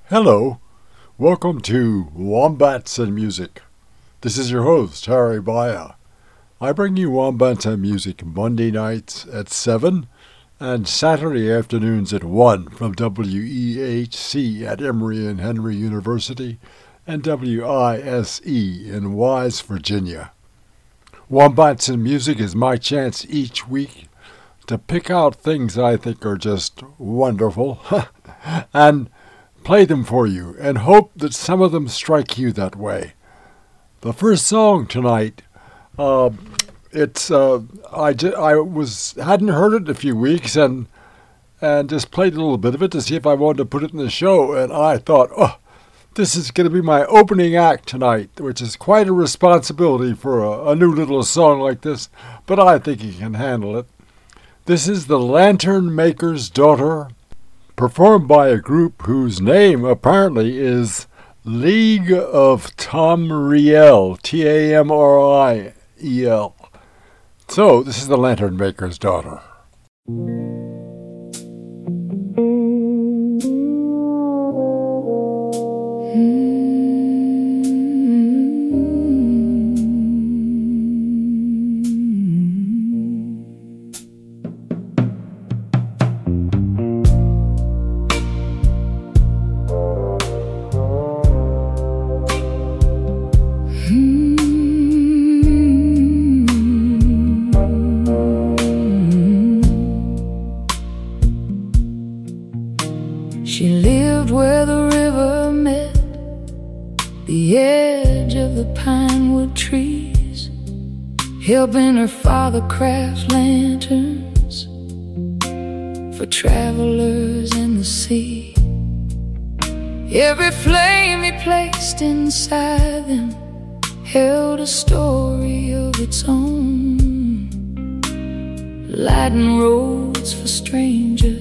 Hello, welcome to Wombats and Music. This is your host, Harry Baya. I bring you Wombats and Music Monday nights at 7 and Saturday afternoons at 1 from WEHC at Emory and Henry University and WISE in Wise, Virginia. Wombats and Music is my chance each week to pick out things I think are just wonderful and play them for you, and hope that some of them strike you that way. The first song tonight, I hadn't heard it in a few weeks, and just played a little bit of it to see if I wanted to put it in the show, and I thought, this is going to be my opening act tonight, which is quite a responsibility for a new little song like this, but I think he can handle it. This is The Lantern Maker's Daughter, performed by a group whose name apparently is League of Tamriel, Tamriel. So, this is The Lantern Maker's Daughter. She lived where the river met the edge of the pinewood trees, helping her father craft lanterns for travelers in the sea. Every flame he placed inside them held a story of its own, lighting roads for strangers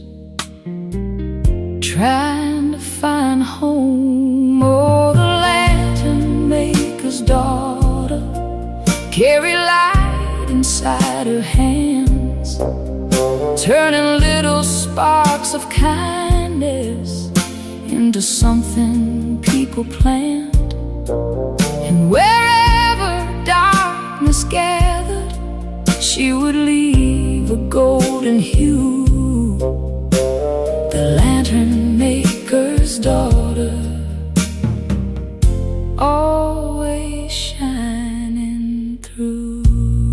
trying to find home. Oh, the lantern maker's daughter carried light inside her hands, turning little sparks of kindness into something people planned. And wherever darkness gathered, she would leave a golden hue. The lantern maker's daughter, always shining through.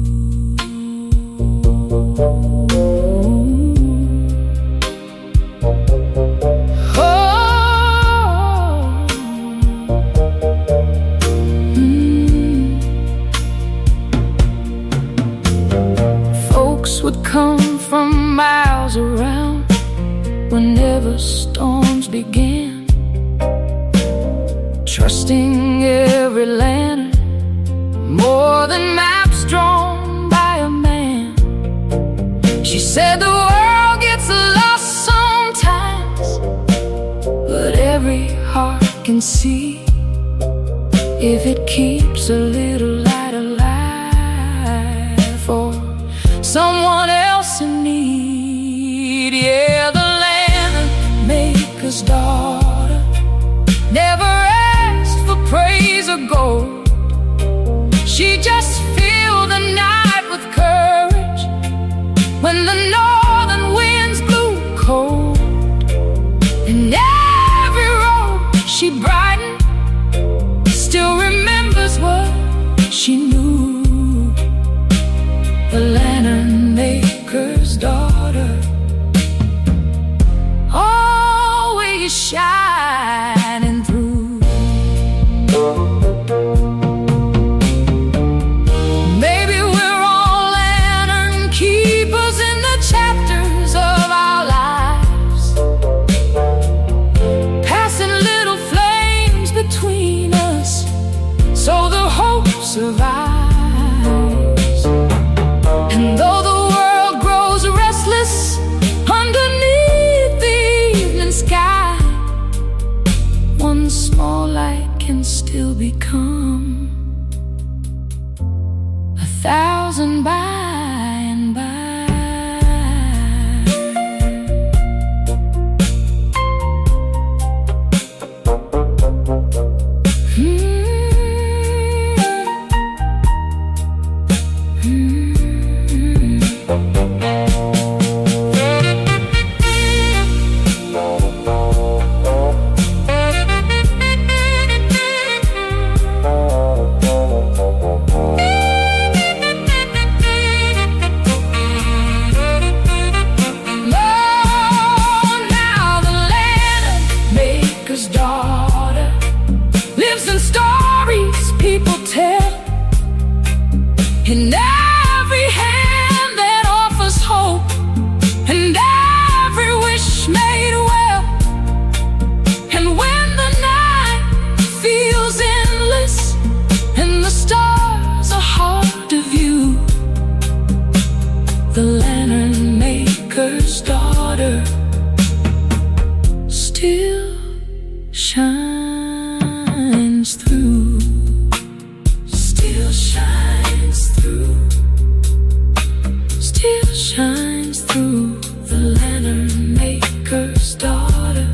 Folks would come from miles around whenever storms began, trusting every lantern more than maps drawn by a man. She said the world gets lost sometimes, but every heart can see if it keeps a little light alive for someone else in need. Yeah, the maker's daughter never asked for praise or gold. She just filled the night with courage when the northern winds blew cold. And every road she brightened still remembers what she knew. The lantern maker's daughter, shining through. Maybe we're all lantern keepers in the chapters of our lives, passing little flames between us so the hope survives. And though the world grows restless underneath the evening sky, one small light can still become 1,000 by and by. maker's daughter lives in stories people tell, in every hand that offers hope, and every wish made well. And when the night feels endless and the stars are hard to view, the lantern maker's daughter still shines through, still shines through, still shines through, the lantern maker's daughter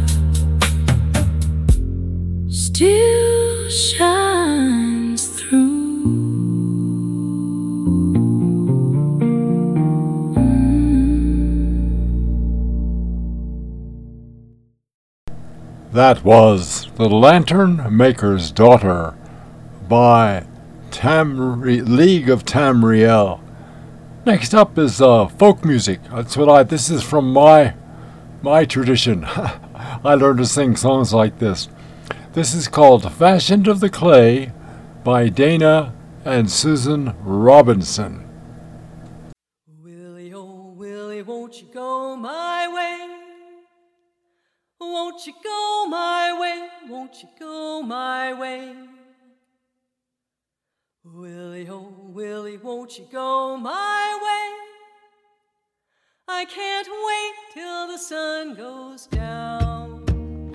still shines through. That was The Lantern Maker's Daughter by League of Tamriel. Next up is folk music. This is from my tradition. I learned to sing songs like this. This is called Fashioned of the Clay by Dana and Susan Robinson. Willie, oh Willie, won't you go my way? Won't you go my way? Won't you go my way? Willie, oh Willie, won't you go my way? I can't wait till the sun goes down.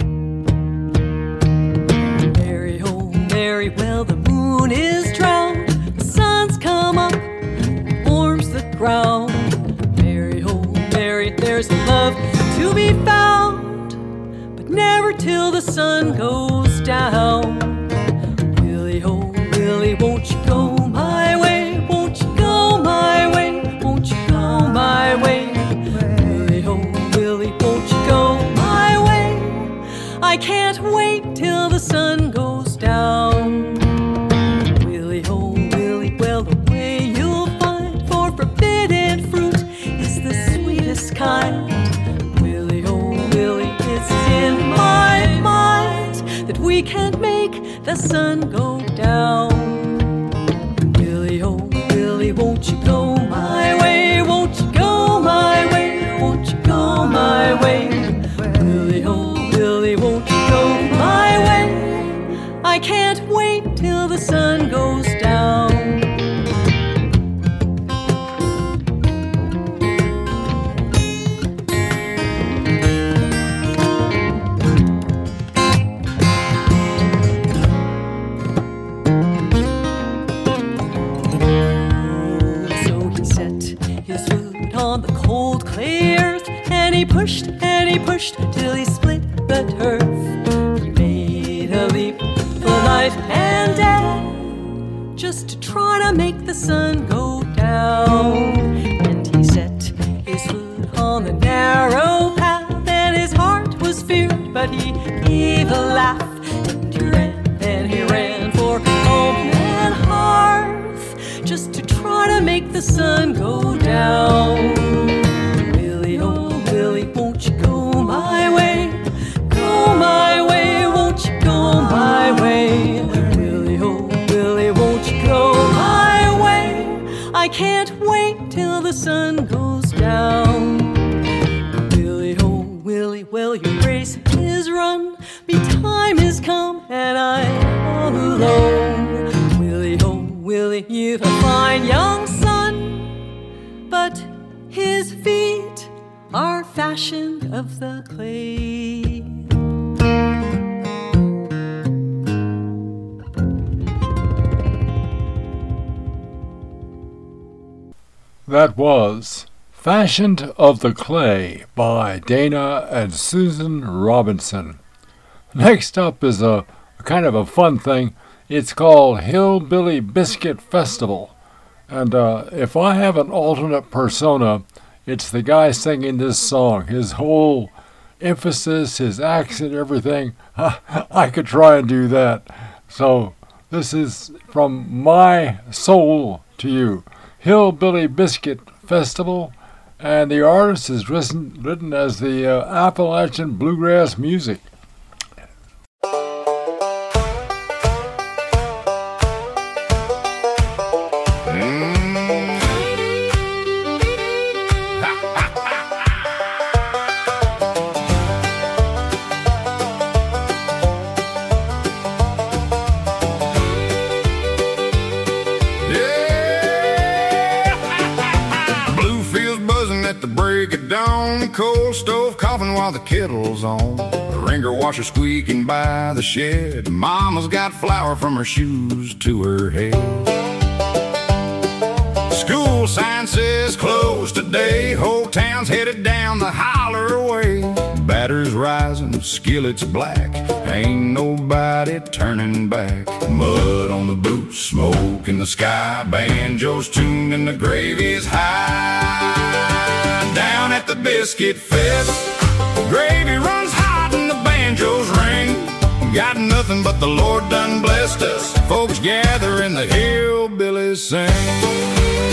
Mary, oh Mary, well the moon is drowned, the sun's come up, warms the ground. Mary, oh Mary, there's love to be found, never till the sun goes down. Willie, oh Willie, won't you go my way? Won't you go my way? Won't you go my way? Willie, oh Willie, won't you go my way? I can't wait till the sun goes down. Willie, oh Willie, well the way you'll find for forbidden fruit is the sweetest kind. Willie, oh Willie, it's in my mind that we can't make the sun go down. Willie, oh Willie, won't you go my way? Won't you go my way? Won't you go my way? Willie, oh Willie, won't you go my way? I can't wait till the sun goes down. On the cold clay earth, and he pushed till he split the turf. He made a leap for life and death, just to try to make the sun go down. And he set his foot on the narrow path, and his heart was feared, but he gave a laugh. And he ran for home and hearth, just to try to make the sun go down. Willie, oh Willie, won't you go my way? Go my way, won't you go my way? Willie, oh Willie, won't you go my way? I can't wait till the sun goes down. Willie, oh Willie, well your race is run, me time has come, and I'm all alone. Willie, oh Willie, you've a fine young son, but his feet are fashioned of the clay. That was Fashioned of the Clay by Dana and Susan Robinson. Next up is a kind of a fun thing. It's called Hillbilly Biscuit Festival. And if I have an alternate persona, it's the guy singing this song. His whole emphasis, his accent, everything, I could try and do that. So this is from my soul to you. Hillbilly Biscuit Festival, and the artist is written as the Appalachian Bluegrass Music. the coal stove coughing while the kettle's on. The wringer washer squeaking by the shed. Mama's got flour from her shoes to her head. School sign says closed today. Whole town's headed down the holler way. Batter's rising, skillets black. Ain't nobody turning back. Mud on the boots, smoke in the sky. Banjos tuned and the gravy's high. Down at the Biscuit Fest, gravy runs hot and the banjos ring. Got nothing but the Lord done blessed us. Folks gather and the hillbillies sing.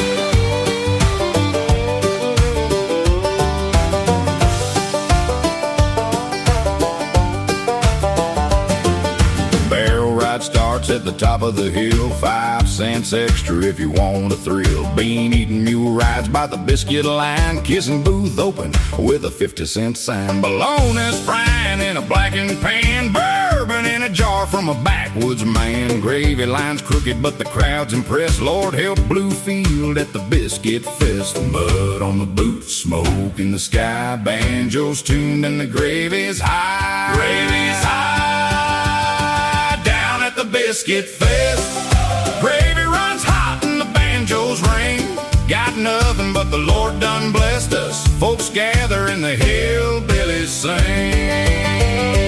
Starts at the top of the hill, 5 cents extra if you want a thrill. Bean eating mule rides by the biscuit line, kissing booth open with a 50-cent sign. Bologna's frying in a blackened pan, bourbon in a jar from a backwoods man. Gravy line's crooked but the crowd's impressed. Lord help Bluefield at the Biscuit Fest. Mud on the boots, smoke in the sky. Banjos tuned and the gravy's high. Gravy's high. The Biscuit Fest, gravy runs hot and the banjos ring. Got nothing but the Lord done blessed us. Folks gather and the hillbillies sing.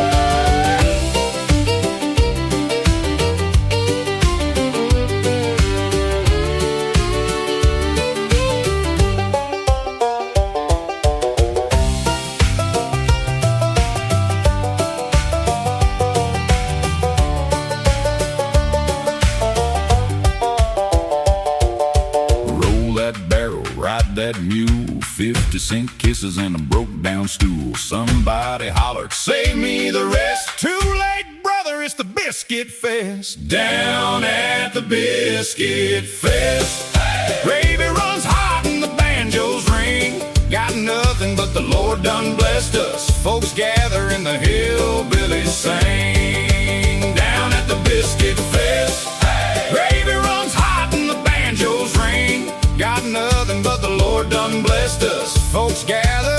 That mule, 50-cent kisses and a broke down stool. Somebody hollered, save me the rest. Too late, brother, it's the Biscuit Fest. Down at the Biscuit Fest, hey! Gravy runs hot and the banjos ring. Got nothing but the Lord done blessed us. Folks gather and the hillbillies sing. Down at the Biscuit Fest, hey! Gravy runs hot and the banjos ring. Got nothing but the Lord done blessed us. Folks gather,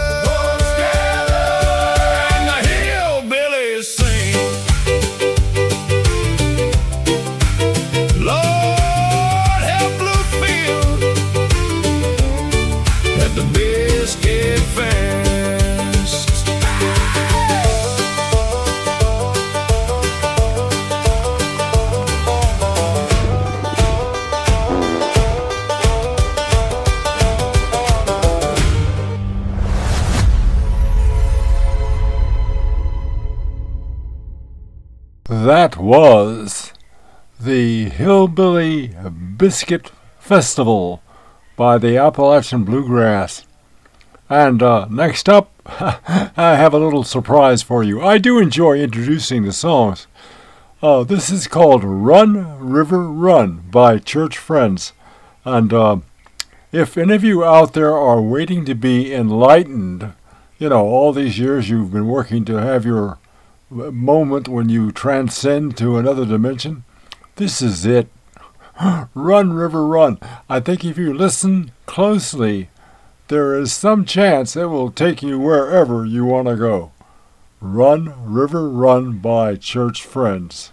and the hillbillies sing. Lord help Bluefield at the Biscuit Fest. That was the Hillbilly Biscuit Festival by the Appalachian Bluegrass. And next up, I have a little surprise for you. I do enjoy introducing the songs. This is called Run, River, Run by Church Friends. And if any of you out there are waiting to be enlightened, you know, all these years you've been working to have your moment when you transcend to another dimension, this is it. Run, river, run. I think if you listen closely, there is some chance it will take you wherever you want to go. Run, River, Run by Church Friends.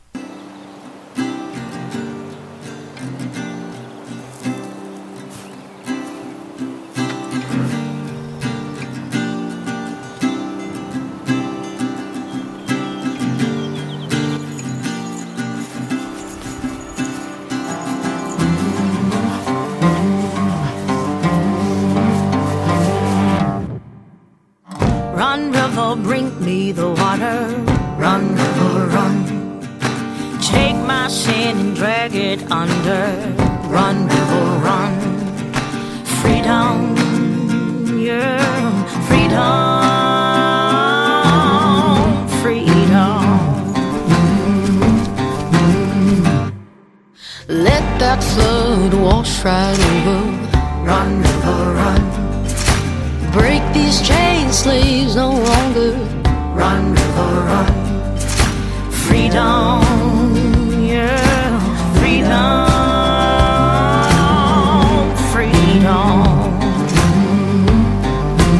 Bring me the water, run, river, run. Take my sin and drag it under, run, river, run. Freedom, yeah, freedom, freedom. Let that flood wash right over, run, river, run. Break these chains, slaves no longer. Run, river, run. Freedom, yeah, freedom, freedom.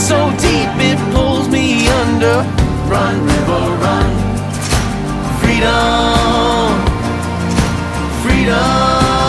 so deep it pulls me under. Run, river, run. Freedom, freedom.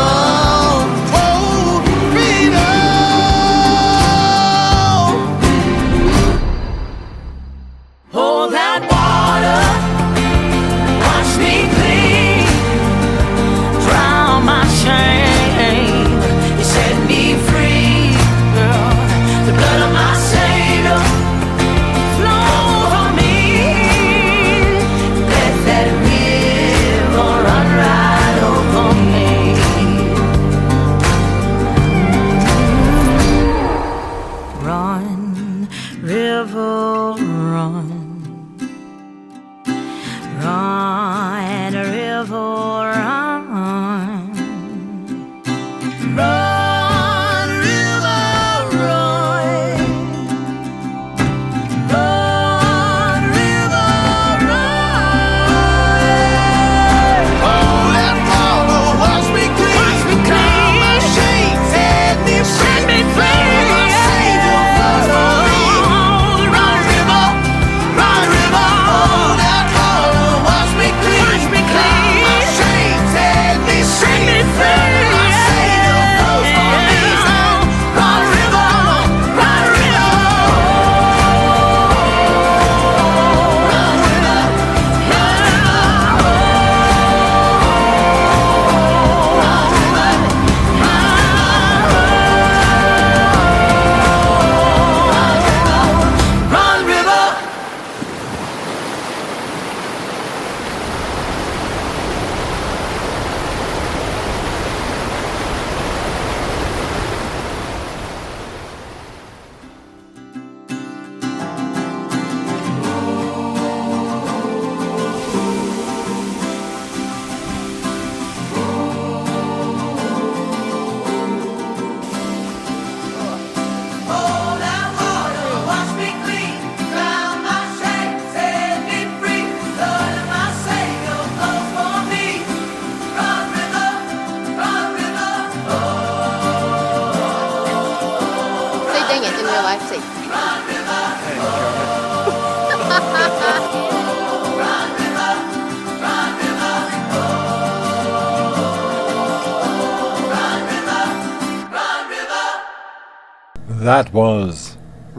That was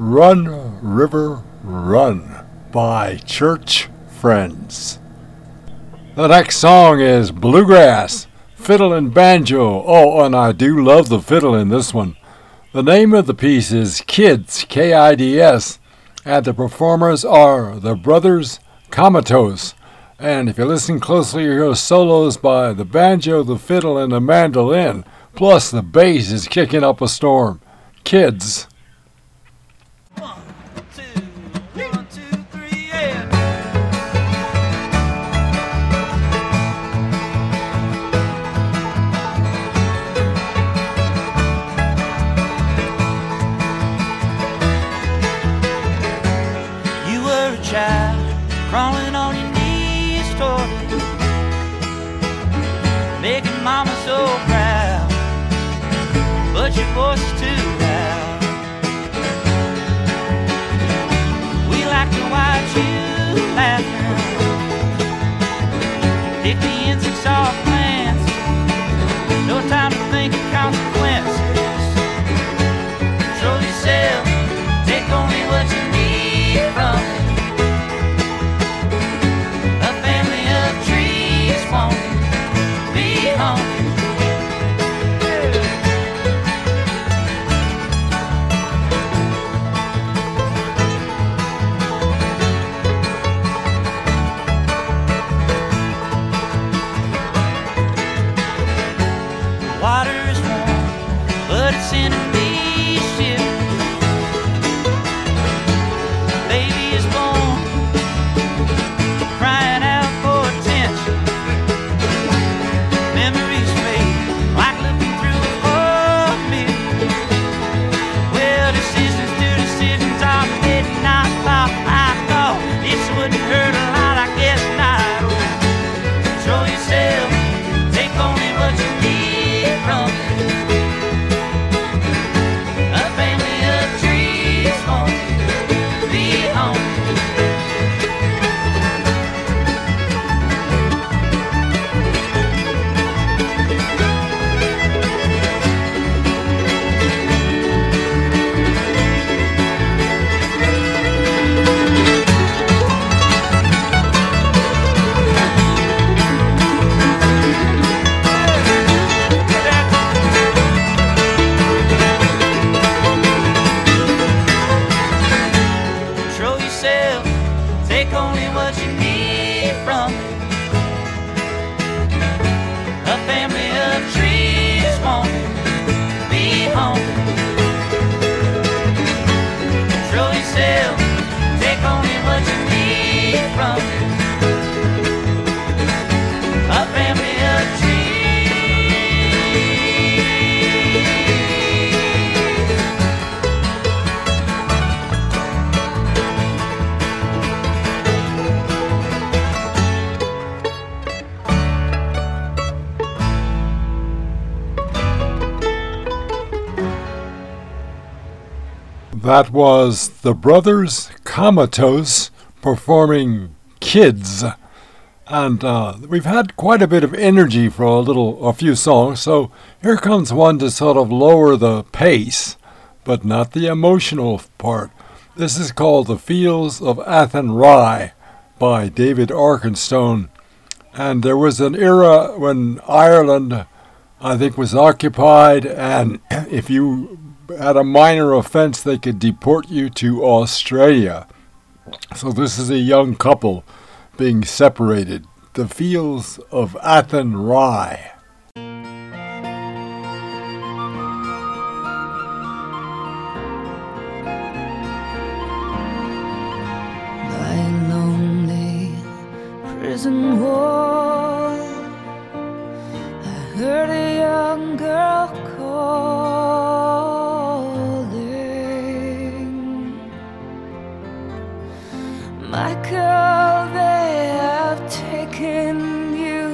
Run, River, Run by Church Friends. The next song is Bluegrass, Fiddle and Banjo. Oh, and I do love the fiddle in this one. The name of the piece is Kids, K-I-D-S, and the performers are the Brothers Comatose. And if you listen closely, you hear solos by the banjo, the fiddle, and the mandolin, plus the bass is kicking up a storm. Kids. 1, 2, 3, yeah. You were a child crawling on your knees toward it, making mama so proud, but your voice is too loud. We like to watch you laughing, pick the insects off plants, no time to think of consequences. Control yourself, take only what you need from it. A family of trees won't be home. take only what you need from it. A family of trees won't be home. Control yourself, take only what you need from it. A family of trees. That was the Brothers Comatose performing Kids. And we've had quite a bit of energy for a few songs, so here comes one to sort of lower the pace, but not the emotional part. This is called The Fields of Athenry by David Arkenstone. And there was an era when Ireland, I think, was occupied, and if you had a minor offense, they could deport you to Australia. So this is a young couple being separated. The Fields of Athenry. By a lonely prison wall, I heard a young girl calling. Michael, they have taken you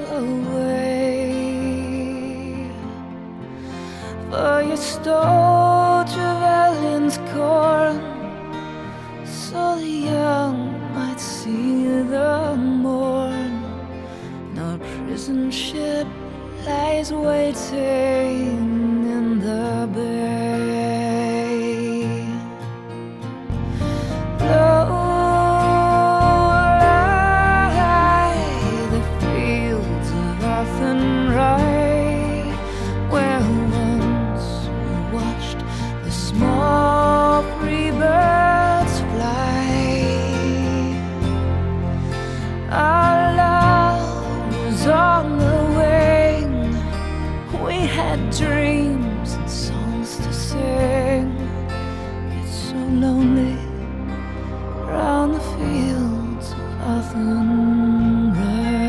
away, for you stole Trevelyan's corn, so the young might see the morn. No prison ship lies waiting in the bay. Low lie the fields of Athenry, where once we watched the small free birds fly. Our love was on the wing, we had dreams and songs to sing. It's so lonely round the fields of Athenry.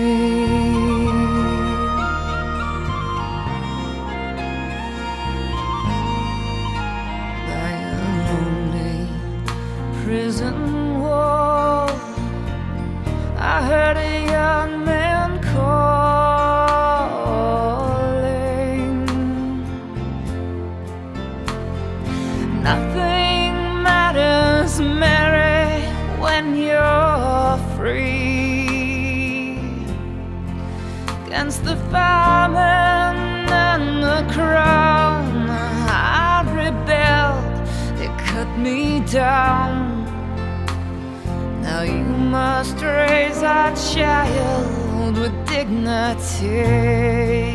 By a lonely prison wall, I heard a young man calling. Nothing matters, Mary, when you're free. Against the famine and the crown, I rebelled, they cut me down. Now you must raise our child with dignity.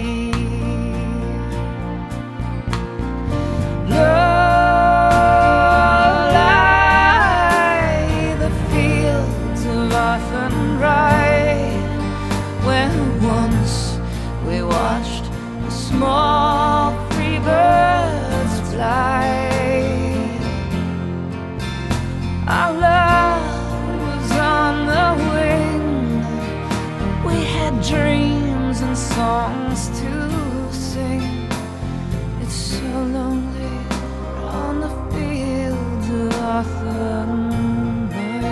Low lie the fields of Athenry, where once we watched the small free birds fly. Our love was on the wing, we had dreams and songs to sing. It's so lonely on the fields of Athenry.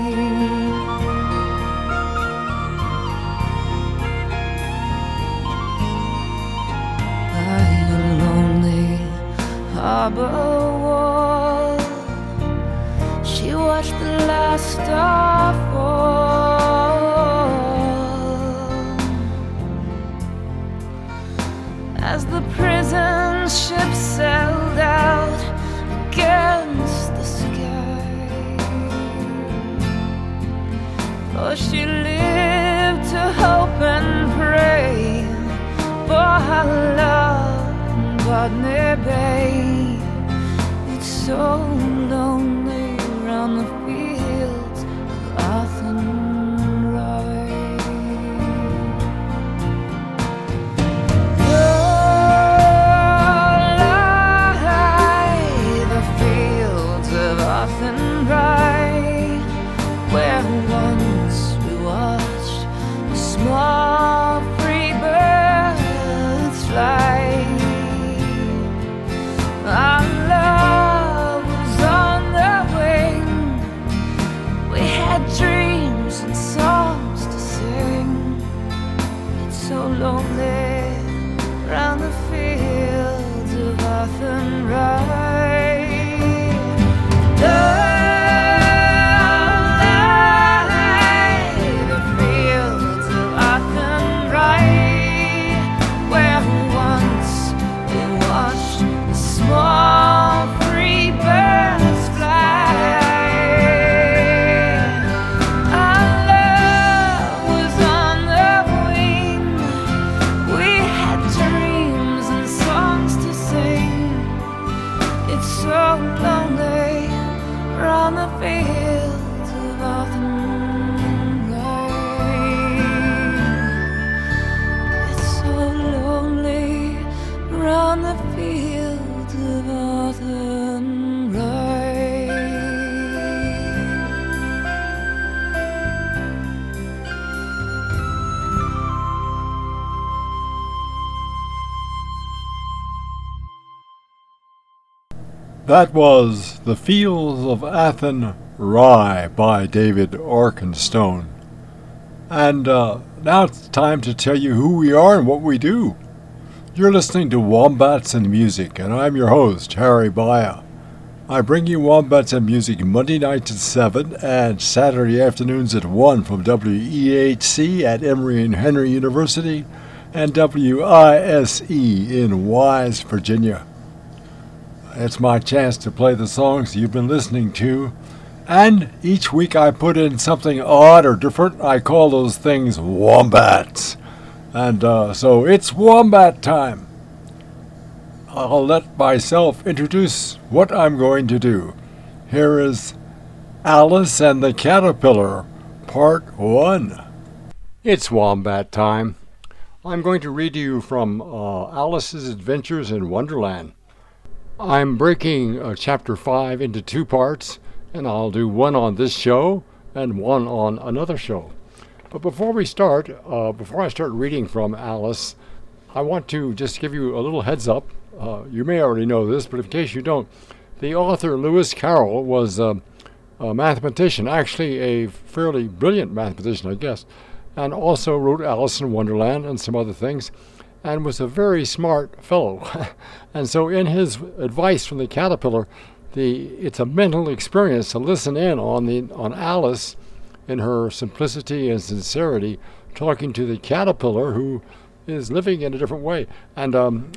By a lonely harbor wall, she watched the last star fall as the prison ship sailed out against the sky. For she lived to hope and pray for her love in Botany Bay. It's so lonely round the fields of Athenry, where once we watched the small free birds fly. Our love was on the wing. We had dreams and songs to sing. It's so lonely round the fields of Athenry. The fields of Athenry, where once we watched the small free birds fly. Our love was on the wing. We had dreams and songs to sing. It's so lonely round the fields of Athenry. It's so lonely round the fields of Athenry. That was The Fields of Athenry by David Arkenstone. And now it's time to tell you who we are and what we do. You're listening to Wombats and Music, and I'm your host, Harry Baya. I bring you Wombats and Music Monday nights at 7 and Saturday afternoons at 1 from WEHC at Emory and Henry University and WISE in Wise, Virginia. It's my chance to play the songs you've been listening to, and each week I put in something odd or different. I call those things wombats. And so it's wombat time. I'll let myself introduce what I'm going to do. Here is Alice and the Caterpillar, Part 1. It's wombat time. I'm going to read to you from Alice's Adventures in Wonderland. I'm breaking Chapter 5 into 2 parts, and I'll do one on this show and one on another show. But before I start reading from Alice, I want to just give you a little heads up. You may already know this, but in case you don't, the author Lewis Carroll was a mathematician, actually a fairly brilliant mathematician, I guess, and also wrote Alice in Wonderland and some other things, and was a very smart fellow. And so in his advice from the caterpillar, it's a mental experience to listen in on Alice in her simplicity and sincerity, talking to the caterpillar who is living in a different way. And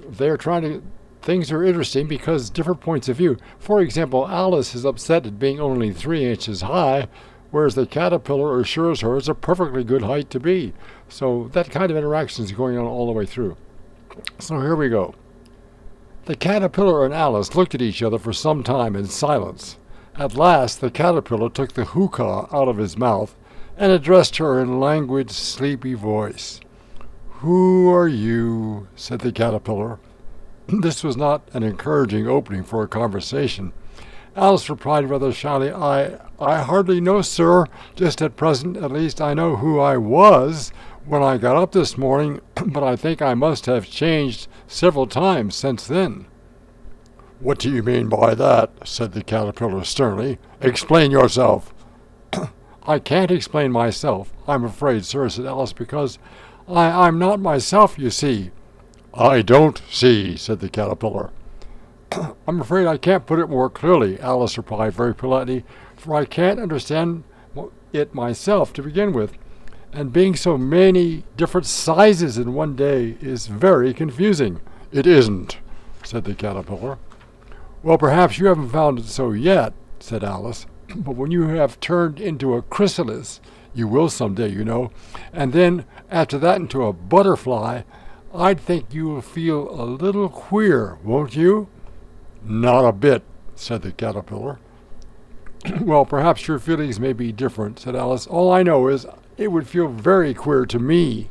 things are interesting because different points of view. For example, Alice is upset at being only 3 inches high, whereas the caterpillar assures her it's a perfectly good height to be. So that kind of interaction is going on all the way through. So here we go. The caterpillar and Alice looked at each other for some time in silence. At last the caterpillar took the hookah out of his mouth and addressed her in languid, sleepy voice. "Who are you?" said the caterpillar. This was not an encouraging opening for a conversation. Alice replied rather shyly, I hardly know, sir. Just at present, at least, I know who I was when I got up this morning, but I think I must have changed several times since then." "What do you mean by that?" said the caterpillar sternly. "Explain yourself." "I can't explain myself, I'm afraid, sir," said Alice, "because I'm not myself, you see." "I don't see," said the caterpillar. "I'm afraid I can't put it more clearly," Alice replied very politely, "for I can't understand it myself to begin with, and being so many different sizes in one day is very confusing." "It isn't," said the caterpillar. "Well, perhaps you haven't found it so yet," said Alice, "but when you have turned into a chrysalis, you will someday, you know, and then after that into a butterfly, I'd think you will feel a little queer, won't you?" "Not a bit," said the caterpillar. "Well, perhaps your feelings may be different," said Alice. "All I know is it would feel very queer to me."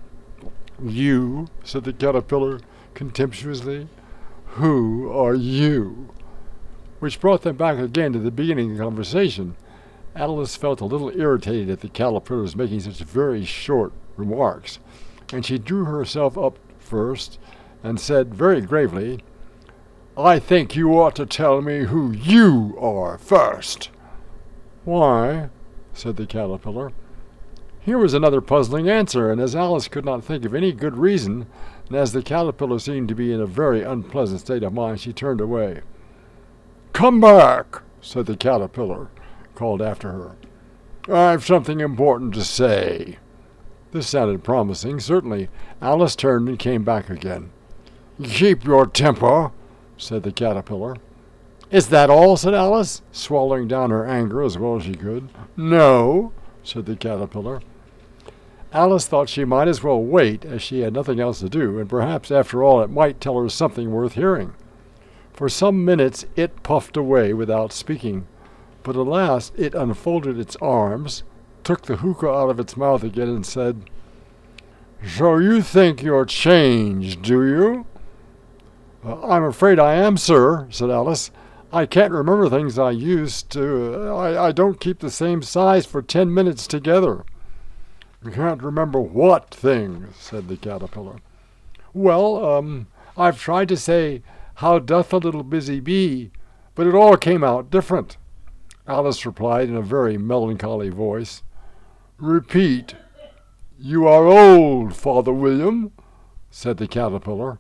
"You?" said the caterpillar contemptuously. "Who are you?" which brought them back again to the beginning of the conversation. Alice felt a little irritated at the caterpillars making such very short remarks, and she drew herself up first and said very gravely, "I think you ought to tell me who you are first." "Why?" said the caterpillar. Here was another puzzling answer, and as Alice could not think of any good reason, and as the caterpillar seemed to be in a very unpleasant state of mind, she turned away. "Come back," said the caterpillar, called after her. "I've something important to say." This sounded promising. Certainly, Alice turned and came back again. "Keep your temper," said the caterpillar. "Is that all?" said Alice, swallowing down her anger as well as she could. "No," said the caterpillar. Alice thought she might as well wait, as she had nothing else to do, and perhaps after all it might tell her something worth hearing. For some minutes it puffed away without speaking, but at last it unfolded its arms, took the hookah out of its mouth again, and said, "So you think you're changed, do you?" "I'm afraid I am, sir," said Alice. "I can't remember things I used to. I don't keep the same size for 10 minutes together." "You can't remember what things?" said the caterpillar. "Well, I've tried to say, 'How doth a little busy bee?' but it all came out different." Alice replied in a very melancholy voice, "Repeat. 'You are old, Father William,'" said the caterpillar.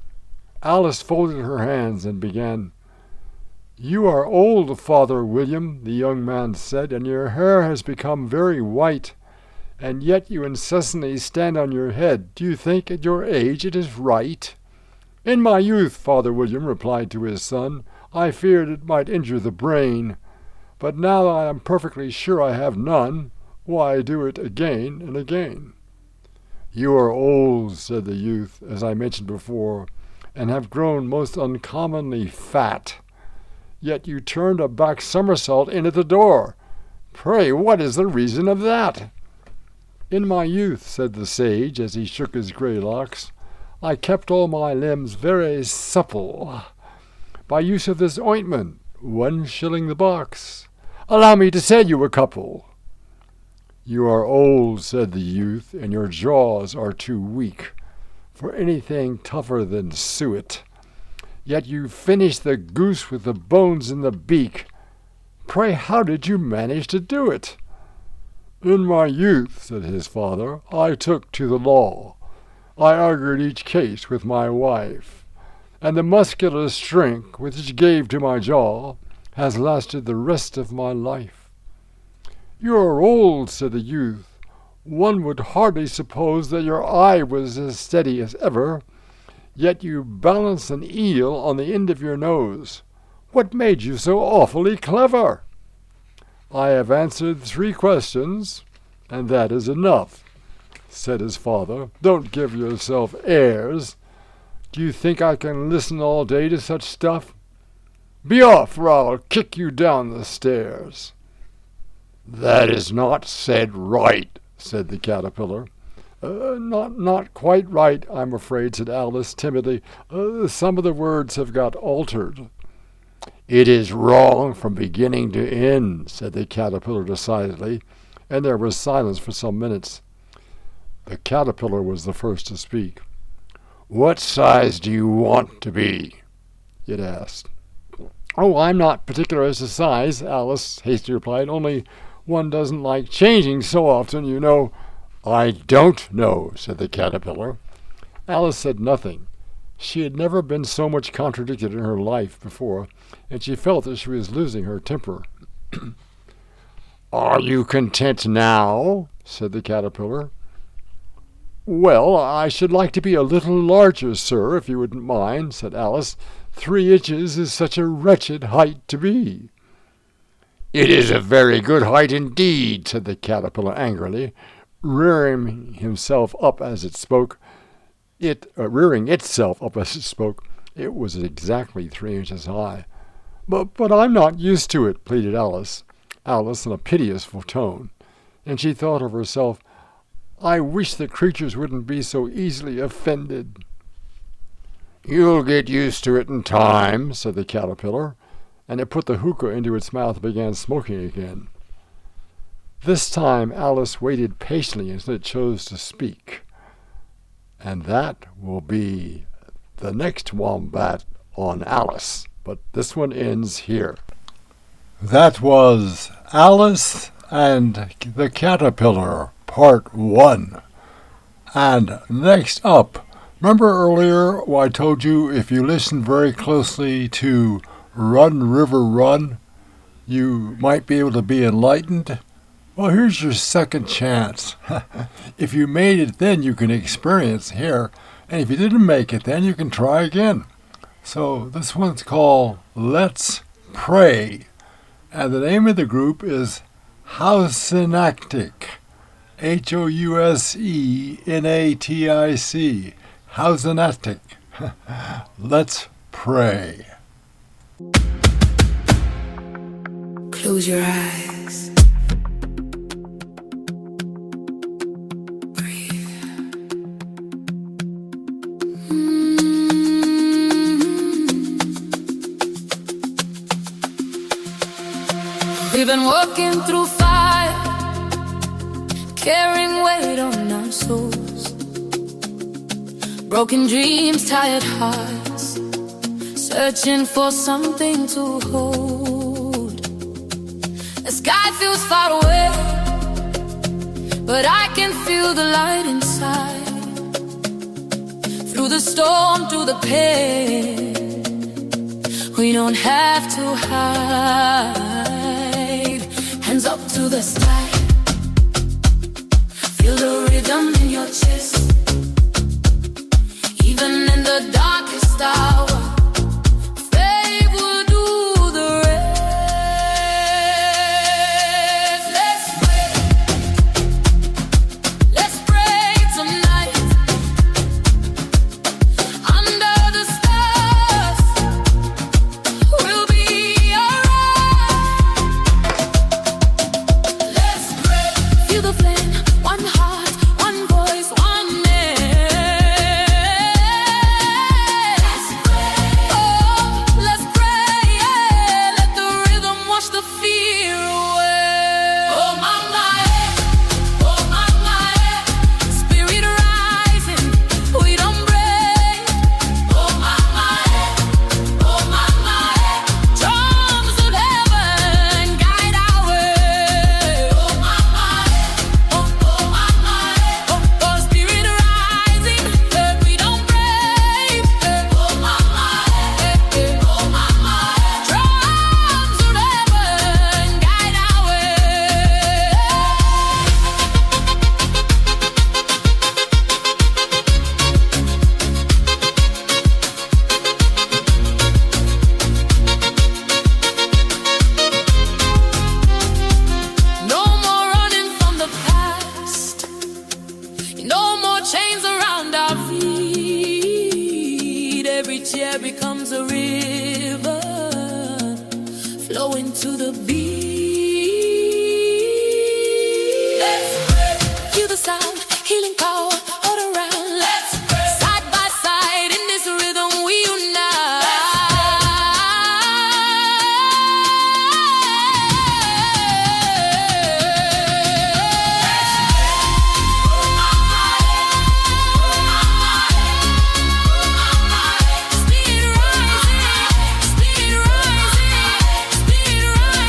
Alice folded her hands and began, "You are old, Father William," the young man said, "and your hair has become very white, and yet you incessantly stand on your head. Do you think at your age it is right?" "In my youth," Father William replied to his son, "I feared it might injure the brain, but now I am perfectly sure I have none. Why, I do it again and again." "You are old," said the youth, "as I mentioned before, and have grown most uncommonly fat. Yet you turned a back somersault in at the door. Pray, what is the reason of that?" "In my youth," said the sage, as he shook his grey locks, "I kept all my limbs very supple. By use of this ointment, 1 shilling the box. Allow me to sell you a couple." "You are old," said the youth, "and your jaws are too weak for anything tougher than suet. Yet you finished the goose with the bones in the beak. Pray, how did you manage to do it?" "In my youth," said his father, "I took to the law. I argued each case with my wife, and the muscular strength which it gave to my jaw has lasted the rest of my life." "You are old," said the youth. "One would hardly suppose that your eye was as steady as ever, yet you balance an eel on the end of your nose. What made you so awfully clever?" "I have answered 3 questions, and that is enough," said his father. "Don't give yourself airs. Do you think I can listen all day to such stuff? Be off, or I'll kick you down the stairs." "That is not said right," said the caterpillar. Not quite right, I'm afraid," said Alice timidly. Some of the words have got altered." "It is wrong from beginning to end," said the caterpillar decidedly, and there was silence for some minutes. The caterpillar was the first to speak. "What size do you want to be?" it asked. "Oh, I'm not particular as to size," Alice hastily replied, "only one doesn't like changing so often, you know." "I don't know," said the caterpillar. Alice said nothing. She had never been so much contradicted in her life before, and she felt that she was losing her temper. "Are you content now?" said the caterpillar. "Well, I should like to be a little larger, sir, if you wouldn't mind," said Alice. 3 inches is such a wretched height to be." "It is a very good height indeed," said the caterpillar angrily, rearing itself up as it spoke. It was exactly 3 inches high. But I'm not used to it," pleaded Alice in a piteous tone, and she thought of herself, "I wish the creatures wouldn't be so easily offended." "You'll get used to it in time," said the caterpillar, and it put the hookah into its mouth and began smoking again. This time Alice waited patiently until it chose to speak. And that will be the next Wombat on Alice, but this one ends here. That was Alice and the Caterpillar, Part 1. And next up, remember earlier I told you if you listen very closely to Run River Run, you might be able to be enlightened? Well, here's your second chance. If you made it then, you can experience here. And if you didn't make it then, you can try again. So this one's called Let's Pray. And the name of the group is Housenatic. Housenatic. Housenatic. Let's pray. Close your eyes. Breathe. We've been walking through fire, carrying weight on our souls. Broken dreams, tired hearts, searching for something to hold. The sky feels far away, but I can feel the light inside. Through the storm, through the pain, we don't have to hide. Hands up to the sky, feel the rhythm in your chest. Even in the darkest hour, faith will do the rest. Let's pray tonight. Under the stars, we'll be alright. Let's pray. Feel the flame, one heart, one voice, one name. Let's pray, yeah. Let the rhythm wash the fear away. Oh mama, spirit rising, we don't break. Oh mama, drums of heaven guide our way. Oh mama, spirit rising, we don't break. Oh mama, drums of heaven guide our way. No more running from the past. No more chains around our feet. Every tear becomes a river, flowing to the beat. Let's pray. Feel the sound, healing power all around. Let's pray. Side by side in this rhythm we unite. Speed rising, speed rising, speed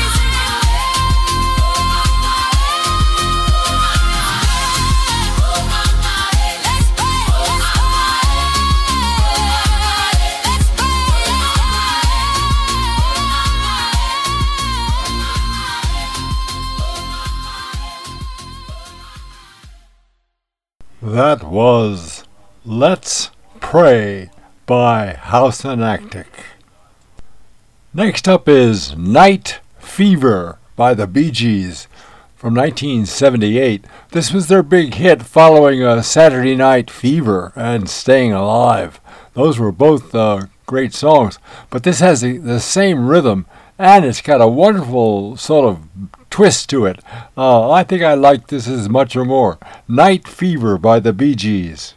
That was Let's Pray by Housenatic. Next up is Night Fever by the Bee Gees from 1978. This was their big hit following Saturday Night Fever and Staying Alive. Those were both great songs, but this has the same rhythm and it's got a wonderful sort of twist to it. I think I like this as much or more. Night Fever by the Bee Gees.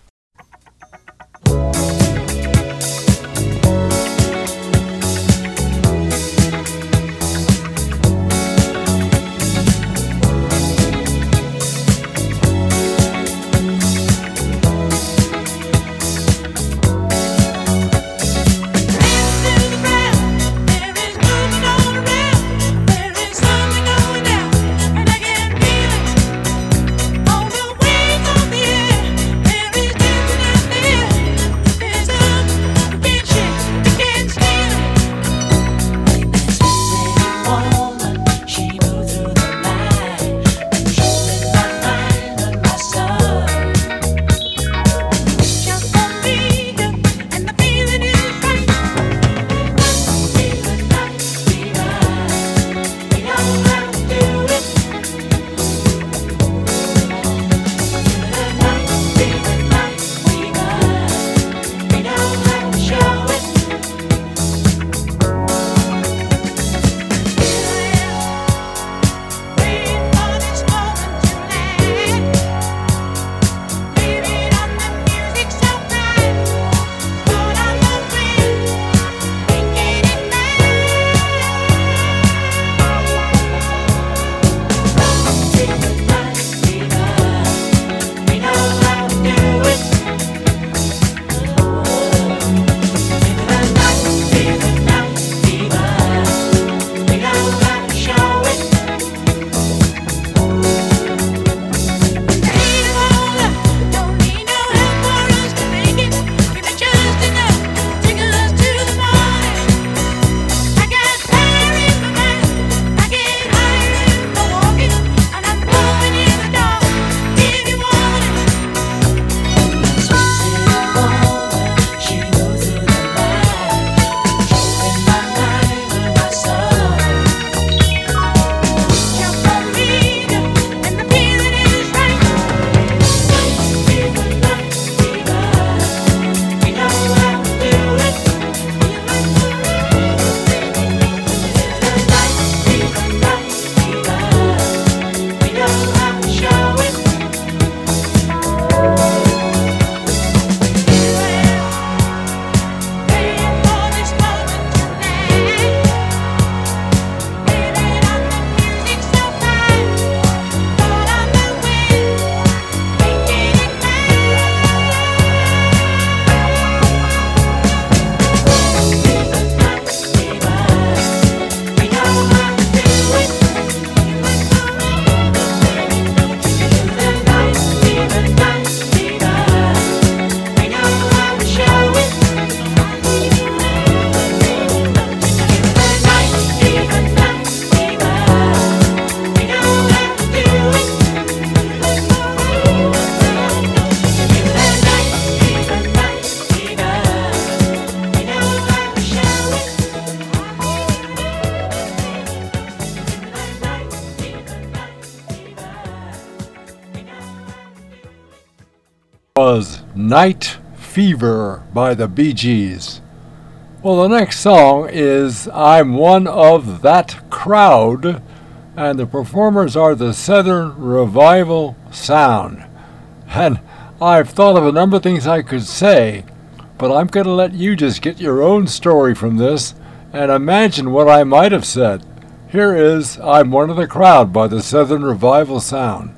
Was Night Fever by the Bee Gees. Well, the next song is I'm One of That Crowd, and the performers are the Southern Revival Sound. And I've thought of a number of things I could say, but I'm going to let you just get your own story from this and imagine what I might have said. Here is I'm One of the Crowd by the Southern Revival Sound.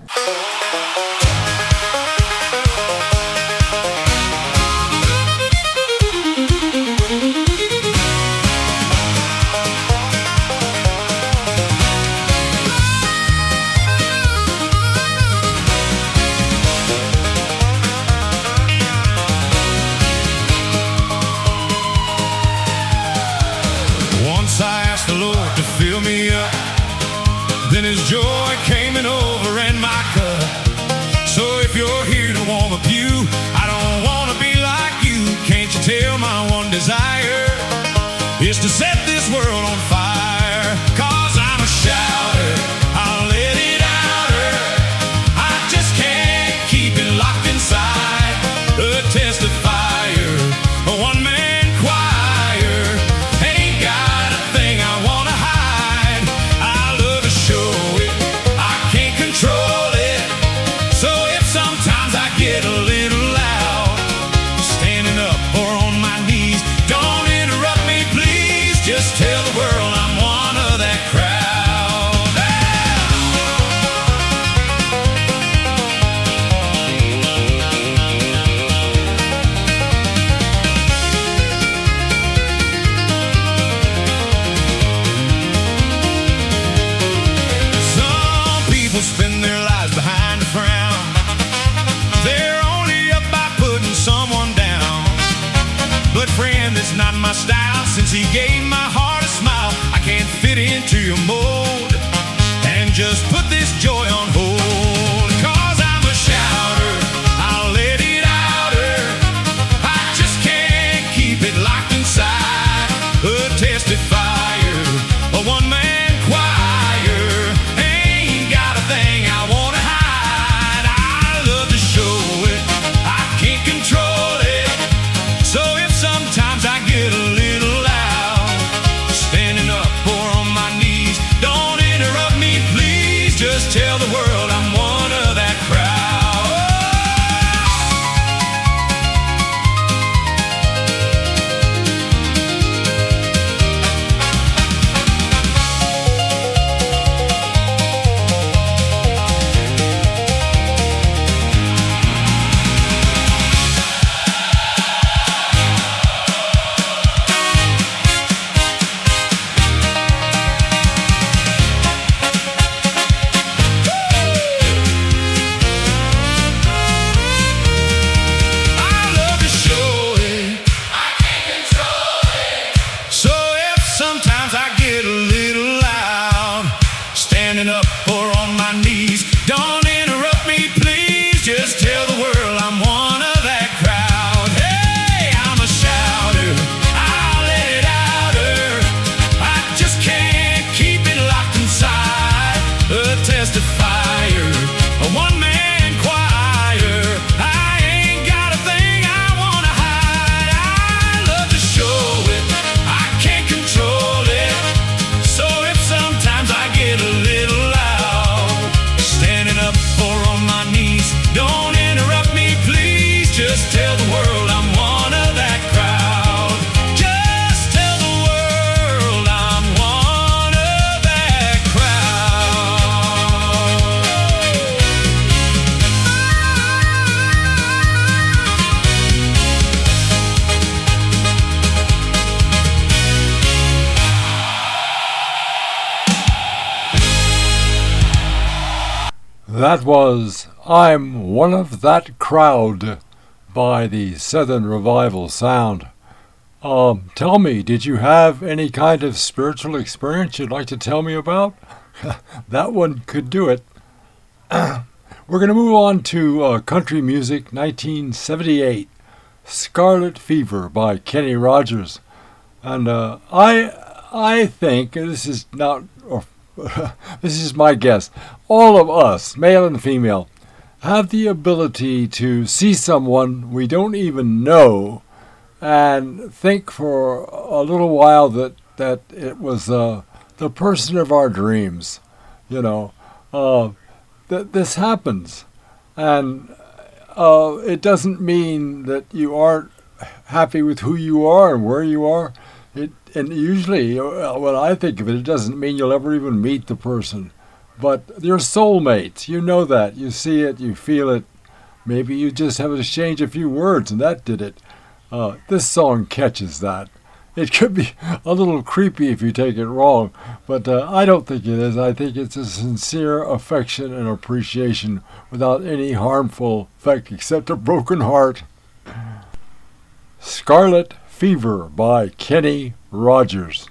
Then his joy came in over in my cup. So if you're here to warm up you, I don't want to be like you. Can't you tell my one desire is to set this world on fire? 'Cause I'm a shouter, I'll let it out her. I just can't keep it locked inside. A testifier, a one-man choir. Ain't got a thing I want to hide. I love to show it, I can't control it. So if sometimes I get a little loud, standing up or on my knees, don't interrupt me, please. Just tell the world I'm one of that crowd. Some people spend their lives behind a frown. They're only up by putting someone down. But friend, that's not my style. Since he gave my heart a smile, I can't fit into your mold and just put this joy on hold. 'Cause I'm a shouter, I'll let it out her. I just can't keep it locked inside. A testifier, a one-man choir. Ain't got a thing I want to hide. I love to show it, I can't control it. So if sometimes I get a little loud, standing up or on my knees, don't interrupt me, please. Just tell the world I'm one of that crowd. I love to show it, I can't control it. So if sometimes I get a little loud, standing up or on my knees, don't interrupt me, please. Just tell the world I'm one of that crowd. Hey, I'm a shouter, I'll let it out her. I just can't keep it locked inside. A testifier, a one-man choir. I ain't got a thing I want to hide. I love to show it, I can't control it. So if sometimes I get a little loud, standing up or on my knees, don't interrupt me, please. Just tell the world I'm one of that crowd. Just tell the world I'm one of that crowd. That was I'm One of That Crowd by the Southern Revival Sound. Tell me, did you have any kind of spiritual experience you'd like to tell me about? That one could do it. We're going to move on to country music, 1978, Scarlet Fever by Kenny Rogers. And I think, this is not, this is my guess, all of us, male and female, have the ability to see someone we don't even know and think for a little while that it was the person of our dreams. You know, this happens. And it doesn't mean that you aren't happy with who you are and where you are. And usually, when I think of it, it doesn't mean you'll ever even meet the person. But your soulmates, you know that. You see it, you feel it. Maybe you just have to exchange a few words, and that did it. This song catches that. It could be a little creepy if you take it wrong, but I don't think it is. I think it's a sincere affection and appreciation without any harmful effect except a broken heart. Scarlet Fever by Kenny Rogers.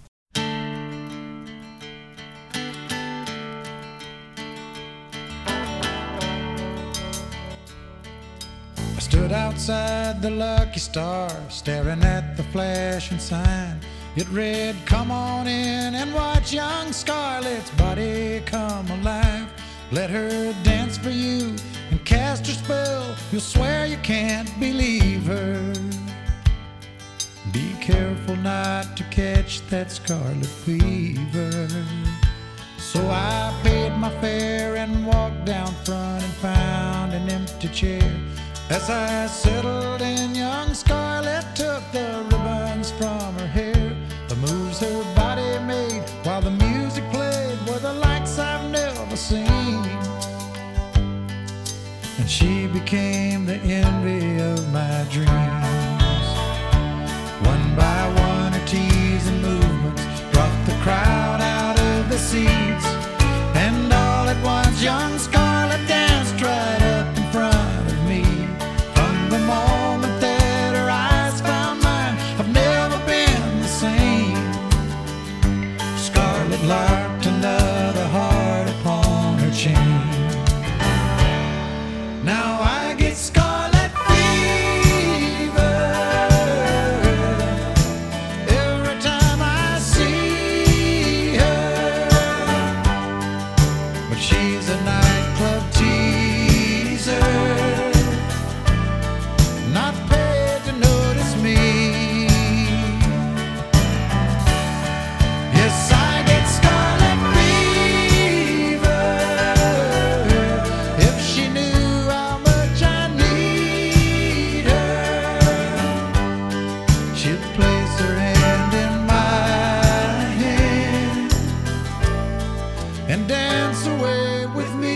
Stood outside the Lucky Star, staring at the flashing sign. It read, "Come on in and watch young Scarlett's body come alive. Let her dance for you and cast her spell. You'll swear you can't believe her. Be careful not to catch that scarlet fever." So I paid my fare and walked down front and found an empty chair. As I settled in, young Scarlett took the ribbons from her hair. The moves her body made while the music played were the likes I've never seen. And she became the envy of my dreams. One by one, her teasing movements brought the crowd out of the seats. And all at once, young Scarlett danced right up in front of me. The moment that her eyes found mine, I've never been the same. Scarlet locked another heart upon her chain. Now I get scarlet fever every time I see her. But she's a nightclub teaser, not paid to notice me. Yes, I get scarlet fever. If she knew how much I need her, she'd place her hand in my hand and dance away with me.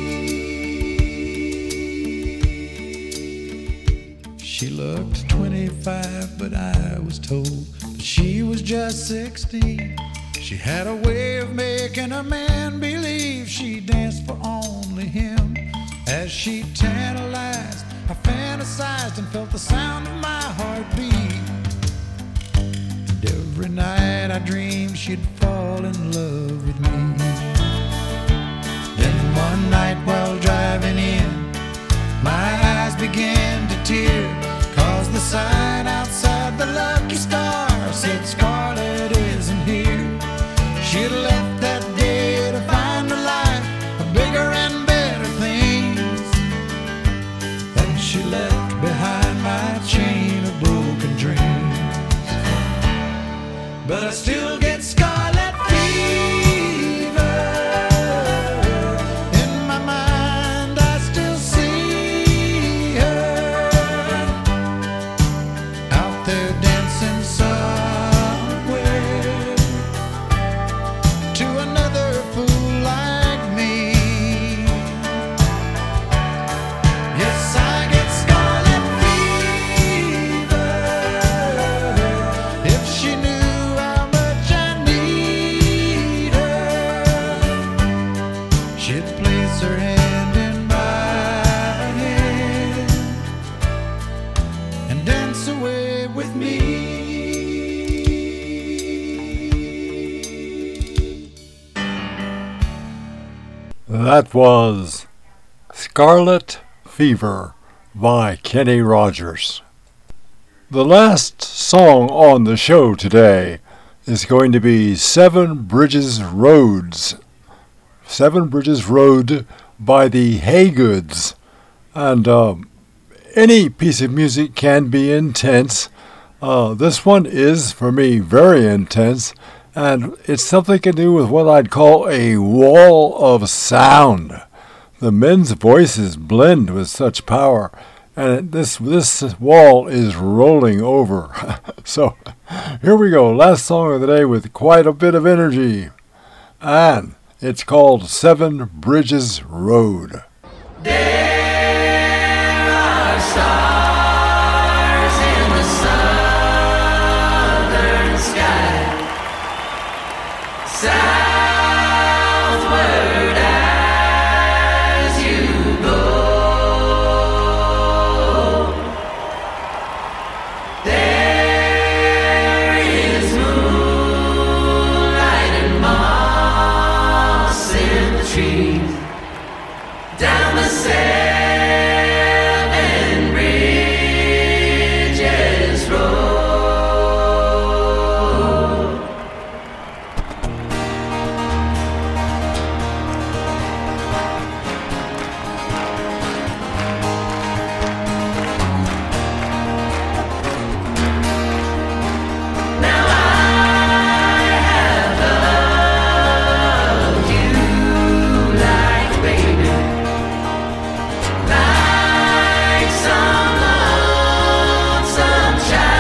She looked 25, but I was told that she was just 16. She had a way of making a man believe she danced for only him. As she tantalized, I fantasized and felt the sound of my heartbeat. And every night I dreamed she'd fall in love with me. Then one night while driving in, my eyes began to tear, 'cause the sign outside the Lucky Star said Scarlett isn't here. She'd left that day to find a life of bigger and better things. And she left behind my chain of broken dreams. But I still get scarlet fever. In my mind I still see her out there dancing somewhere to another fool like me. Yes, I get scarlet fever. If she knew how much I need her, she'd place her hand in my hand and dance away with me. That was Scarlet Fever by Kenny Rogers. The last song on the show today is going to be Seven Bridges Road by the Haygoods. And any piece of music can be intense. This one is, for me, very intense. And it's something to do with what I'd call a wall of sound. The men's voices blend with such power. And this wall is rolling over. So here we go. Last song of the day with quite a bit of energy. And it's called Seven Bridges Road. There are stars in the southern sky, southward as you go. There is moonlight and moss in the trees. Down the Seven Bridges Road. Now I have loved you like baby, like some lonesome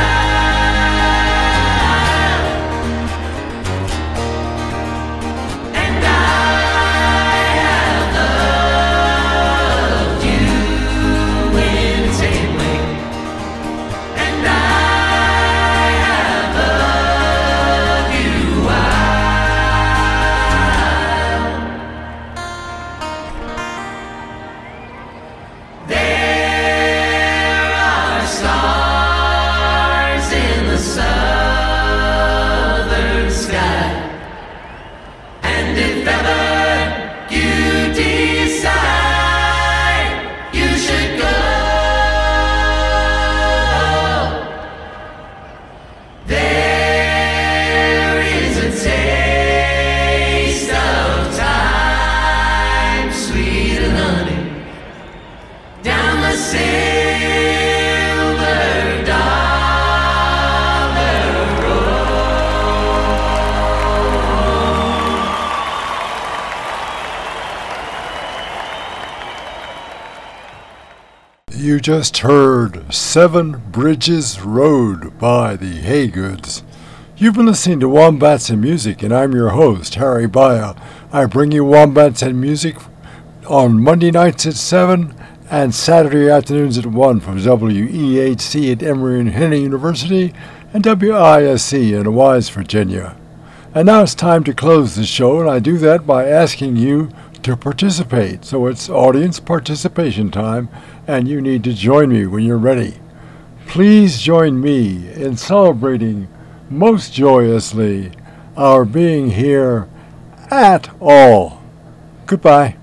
child, and I have loved you insanely, and I have loved you wild. There are stars in the southern sky, and if ever you decide you should go, there is a taste of time, sweet and honey, down the silver dollar road. You just heard Seven Bridges Road by the Haygoods. You've been listening to Wombats and Music, and I'm your host, Harry Baya. I bring you Wombats and Music on Monday nights at 7 and Saturday afternoons at 1 from WEHC at Emory and Henry University and WISC in Wise, Virginia. And now it's time to close the show, and I do that by asking you to participate. So it's audience participation time, and you need to join me when you're ready. Please join me in celebrating most joyously our being here at all. Goodbye.